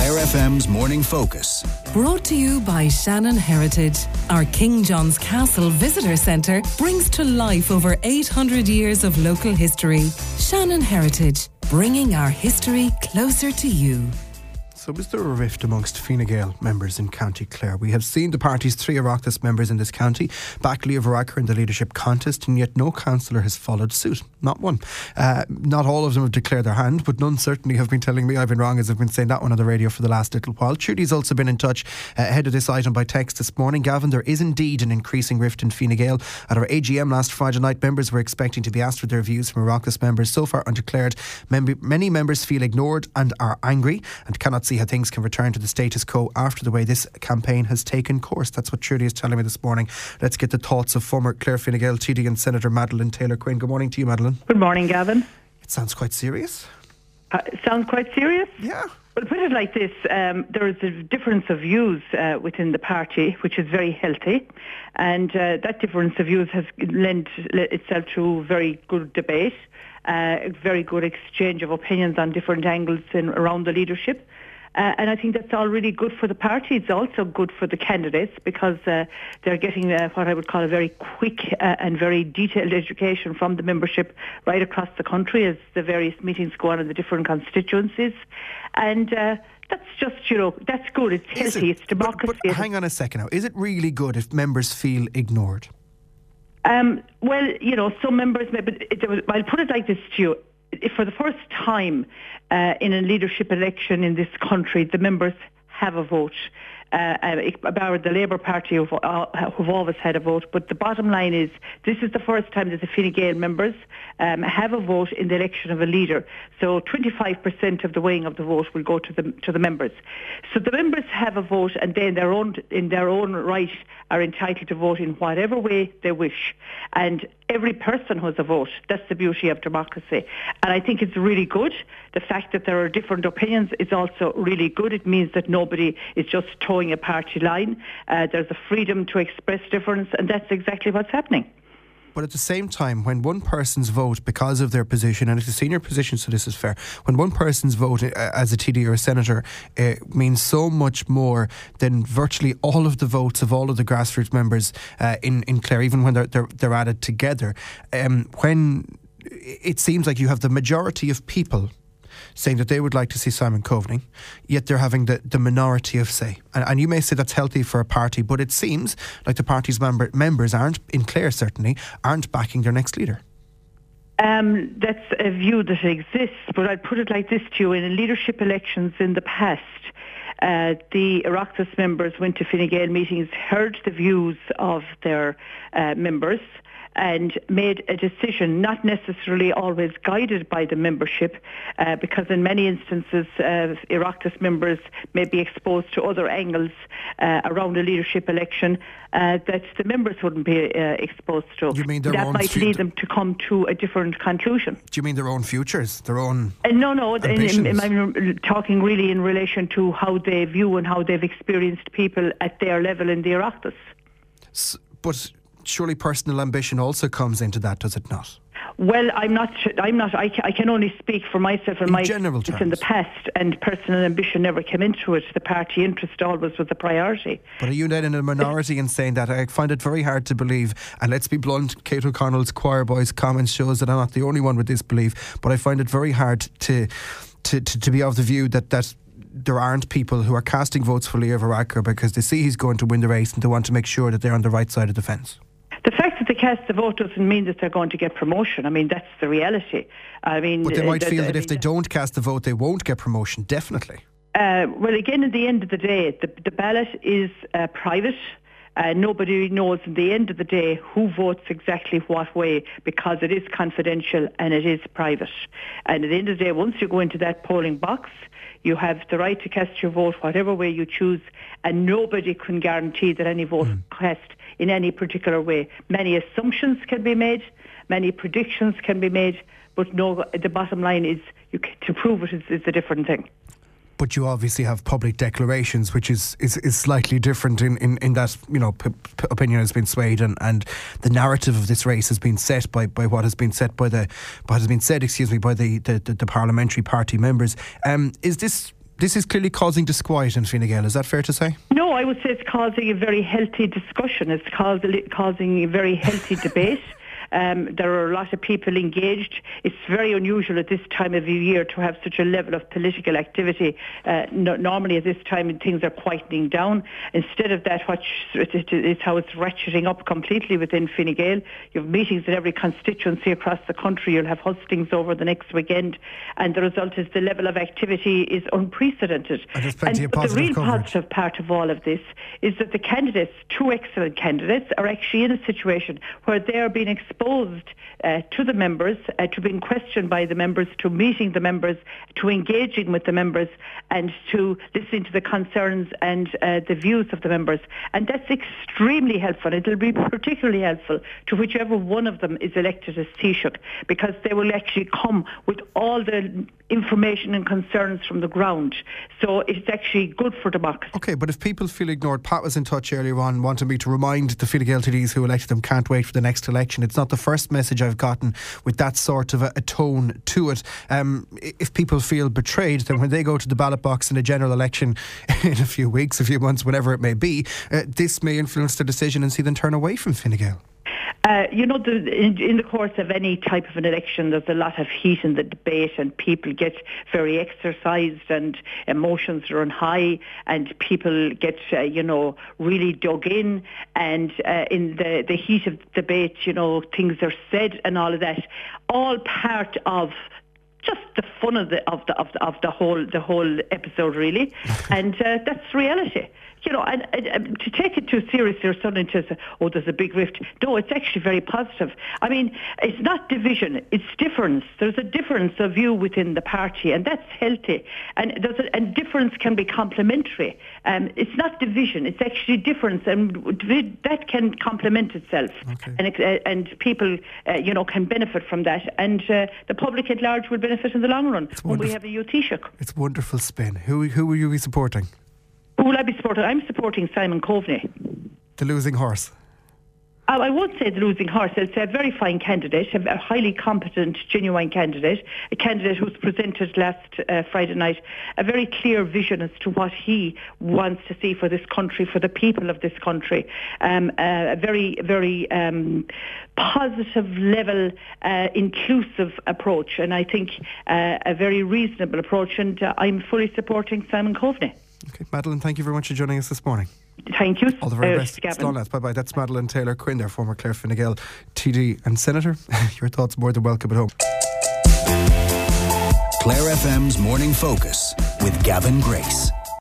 Clare FM's Morning Focus. Brought to you by Shannon Heritage. Our King John's Castle Visitor Centre brings to life over 800 years of local history. Shannon Heritage, bringing our history closer to you. So is there a rift amongst Fine Gael members in County Clare? We have seen the party's 3 Oireachtas members in this county back Leo Varadkar in the leadership contest, and yet no councillor has followed suit. Not one. Not all of them have declared their hand, but none certainly have been telling me I've been wrong, as I've been saying that one on the radio for the last little while. Trudy's also been in touch ahead of this item by text this morning. Gavin, there is indeed an increasing rift in Fine Gael. At our AGM last Friday night, members were expecting to be asked for their views from Oireachtas members. So far undeclared. Many members feel ignored and are angry and cannot see how things can return to the status quo after the way this campaign has taken course. That's what Trudy is telling me this morning. Let's get the thoughts of former Clare Fine Gael TD and Senator Madeleine Taylor-Quinn. Good morning to you, Madeleine. Good morning, Gavin. It sounds quite serious. Sounds quite serious? Yeah. Well, put it like this, there is a difference of views within the party, which is very healthy, and that difference of views has lent itself to very good debate, a very good exchange of opinions on different angles around the leadership. And I think that's all really good for the party. It's also good for the candidates because they're getting what I would call a very quick and very detailed education from the membership right across the country as the various meetings go on in the different constituencies. And that's just, that's good. It's healthy. It's democracy. But hang on a second now. Is it really good if members feel ignored? Well, some members may, but I'll put it like this to you. For the first time in a leadership election in this country, the members have a vote. About the Labour Party who've always had a vote, but the bottom line is this is the first time that the Fine Gael members have a vote in the election of a leader. So 25% of the weighing of the vote will go to the members. So the members have a vote, and then in their own right are entitled to vote in whatever way they wish. And every person has a vote. That's the beauty of democracy. And I think it's really good. The fact that there are different opinions is also really good. It means that nobody is just towing a party line. There's a freedom to express difference, and that's exactly what's happening. But at the same time, when one person's vote, because of their position, and it's a senior position, so this is fair, when one person's vote as a TD or a senator means so much more than virtually all of the votes of all of the grassroots members in Clare, even when they're added together, when it seems like you have the majority of people saying that they would like to see Simon Coveney, yet they're having the minority of say. And you may say that's healthy for a party, but it seems like the party's members aren't, in Clare certainly, aren't backing their next leader. That's a view that exists, but I'd put it like this to you. In leadership elections in the past, the Oireachtas members went to Fine Gael meetings, heard the views of their members, and made a decision, not necessarily always guided by the membership, because in many instances Oireachtas members may be exposed to other angles around a leadership election that the members wouldn't be exposed to. You mean that might lead them to come to a different conclusion. Do you mean their own futures, their own No, ambitions? I'm talking really in relation to how they view and how they've experienced people at their level in the Oireachtas. But surely personal ambition also comes into that, does it not? Well, I'm not. I can only speak for myself and my general terms. In the past, and personal ambition never came into it. The party interest always was a priority. But are you then in a minority in saying that? I find it very hard to believe, and let's be blunt, Kate O'Connell's Choir Boys comments shows that I'm not the only one with this belief, but I find it very hard to be of the view that there aren't people who are casting votes for Leo Varadkar because they see he's going to win the race and they want to make sure that they're on the right side of the fence. The fact that they cast the vote doesn't mean that they're going to get promotion. I mean, that's the reality. But they might feel that if they don't cast the vote, they won't get promotion, definitely. Well, again, at the end of the day, the ballot is private. Nobody knows at the end of the day who votes exactly what way, because it is confidential and it is private. And at the end of the day, once you go into that polling box, you have the right to cast your vote whatever way you choose, and nobody can guarantee that any vote cast in any particular way. Many assumptions can be made, many predictions can be made, but no, the bottom line is to prove it is a different thing. But you obviously have public declarations, which is slightly different in that, opinion has been swayed and the narrative of this race has been set by what has been said by the parliamentary party members. Is this This is clearly causing disquiet in Fine Gael, is that fair to say? No, I would say it's causing a very healthy discussion. It's causing a very healthy debate. There are a lot of people engaged. It's very unusual at this time of the year to have such a level of political activity. Normally at this time things are quietening down. Instead of that, it's how it's ratcheting up completely within Fine Gael. You have meetings in every constituency across the country. You'll have hustings over the next weekend. And the result is the level of activity is unprecedented. And there's plenty of positive the real coverage. Positive part of all of this is that the candidates, two excellent candidates, are actually in a situation where they are being exposed to the members, to being questioned by the members, to meeting the members, to engaging with the members, and to listening to the concerns and the views of the members. And that's extremely helpful. It will be particularly helpful to whichever one of them is elected as Taoiseach, because they will actually come with all the information and concerns from the ground. So it's actually good for democracy. Okay, but if people feel ignored, Pat was in touch earlier on wanting me to remind the Fine Gael TDs who elected them can't wait for the next election. It's not the first message I've gotten with that sort of a tone to it. If people feel betrayed, then when they go to the ballot box in a general election in a few weeks, a few months, whatever it may be, this may influence their decision and see them turn away from Fine Gael. In the course of any type of an election, there's a lot of heat in the debate, and people get very exercised, and emotions run high, and people get, really dug in, and in the heat of debate, things are said and all of that. All part of just the fun of the whole episode, really, and that's reality. And to take it too seriously or suddenly to say, oh, there's a big rift. No, it's actually very positive. I mean, it's not division, it's difference. There's a difference of view within the party, and that's healthy. And difference can be complementary. It's not division, it's actually difference, and that can complement itself. Okay. And people, can benefit from that. And the public at large will benefit in the long run when we have a new Taoiseach. It's wonderful spin. Who will you be supporting? Who will I be supporting? I'm supporting Simon Coveney. The losing horse? I won't say the losing horse. It's a very fine candidate, a highly competent, genuine candidate, a candidate who's presented last Friday night a very clear vision as to what he wants to see for this country, for the people of this country. A very, very positive level, inclusive approach, and I think a very reasonable approach, and I'm fully supporting Simon Coveney. Okay, Madeleine, thank you very much for joining us this morning. Thank you. All the very best. Bye-bye. That's Madeleine Taylor-Quinn there, former Clare Fine Gael TD and Senator. Your thoughts more than welcome at home. Clare FM's Morning Focus with Gavin Grace.